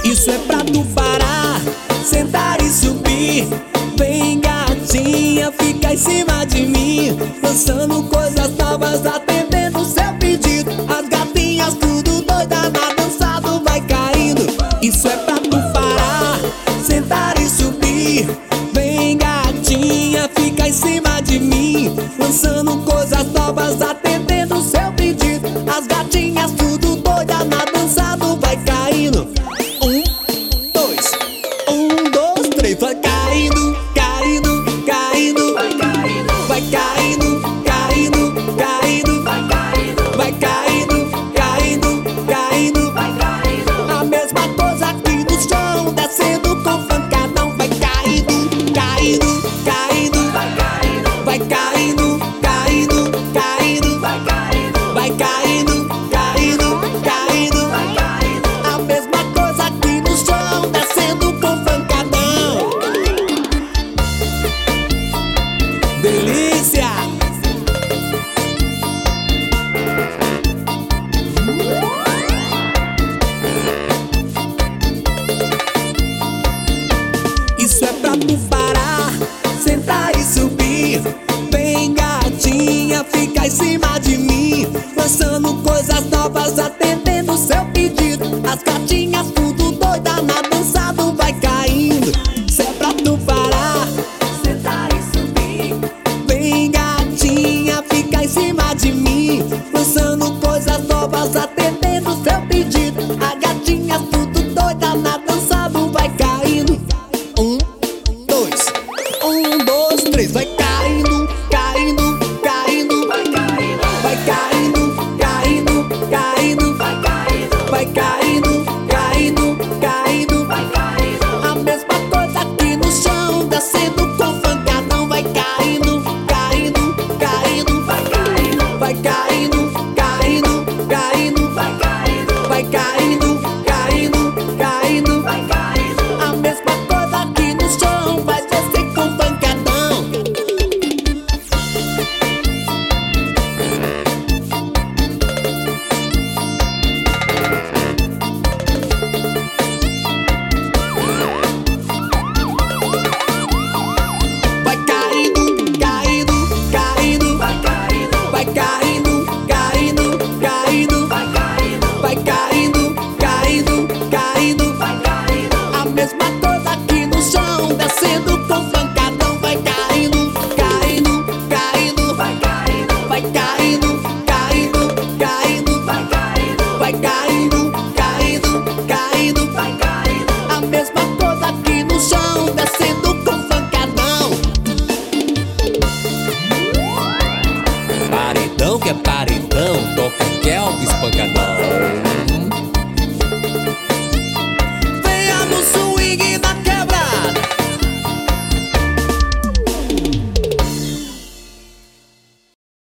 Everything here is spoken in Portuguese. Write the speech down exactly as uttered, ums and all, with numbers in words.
Isso é pra tu parar, sentar e subir. Vem gatinha, fica em cima de mim, dançando coisas novas, atendendo seu pedido. As gatinhas tudo doida na dançado vai caindo. Isso é pra tu parar, sentar e subir. Vem gatinha, fica em cima de mim, lançando coisas novas, atendendo seu pedido. As gatinhas tudo doida na dançado vai caindo. Um, dois, um, dois, três, vai caindo, caindo, caindo, vai caindo, vai caindo, caindo, caindo, vai caindo, vai caindo, caindo, caindo, vai caindo. A mesma coisa aqui no chão, descendo com pancadão, vai caindo, caindo, caindo, vai caindo, vai caindo, caindo, caindo, vai caindo, vai caindo, caindo, caindo, vai caindo. A mesma coisa aqui no chão, descendo com pancadão. Delícia! Isso é pra tu parar, sentar e subir. Vem gatinha, fica em cima de mim, lançando coisas novas, atendendo seu pedido. As gatinhas tudo doida na dançado vai caindo. Isso é pra tu parar, sentar e subir. Vem gatinha, fica em cima de mim, lançando coisas novas, atendendo seu pedido. As gatinhas tudo doida na dançado vai caindo. Um, dois, um, dois, três, vai caindo, caindo, caindo, vai caindo, vai caindo, caindo, caindo, vai caindo, vai caindo, caindo, caindo, vai caindo. A mesma coisa aqui no chão, descendo com pancadão, vai caindo, caindo, caindo, vai caindo, vai caindo, caindo, caindo, vai caindo, vai caindo, caindo, caindo, vai caindo. A mesma coisa aqui no chão, vai descer com pancadão. Vai caindo, caindo, caindo, vai caindo, vai caindo, caindo, caindo, vai caindo, vai caindo, caindo, caindo, vai caindo. A mesma coisa aqui no chão, descendo com pancadão, vai caindo, caindo, caindo, vai caindo, vai caindo, caindo, caindo, vai caindo, vai caindo, caindo, caindo, vai caindo. A mesma coisa aqui no chão, descendo com pancadão. Paredão que é paredão, toca Kelvis pancadão.